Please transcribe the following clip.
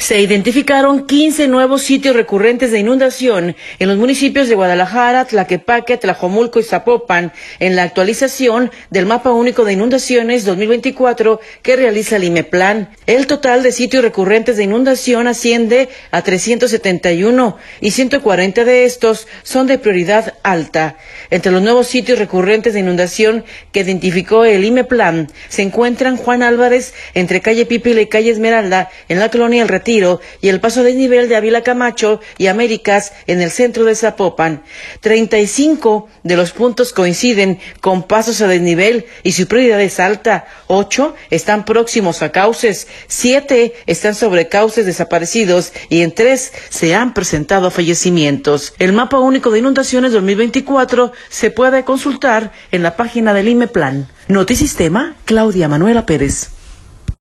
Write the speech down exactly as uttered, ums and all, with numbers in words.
Se identificaron quince nuevos sitios recurrentes de inundación en los municipios de Guadalajara, Tlaquepaque, Tlajomulco y Zapopan en la actualización del Mapa Único de Inundaciones dos mil veinticuatro que realiza el IMEPLAN. El total de sitios recurrentes de inundación asciende a trescientos setenta y uno y ciento cuarenta de estos son de prioridad alta. Entre los nuevos sitios recurrentes de inundación que identificó el IMEPLAN se encuentran Juan Álvarez entre calle Pípila y calle Esmeralda en la colonia El Retiro y el paso a desnivel de Ávila Camacho y Américas en el centro de Zapopan. treinta y cinco de los puntos coinciden con pasos a desnivel y su prioridad es alta. ocho están próximos a cauces, siete están sobre cauces desaparecidos y en tres se han presentado fallecimientos. El Mapa Único de Inundaciones dos mil veinticuatro se puede consultar en la página del IMEPLAN. Notisistema, Claudia Manuela Pérez.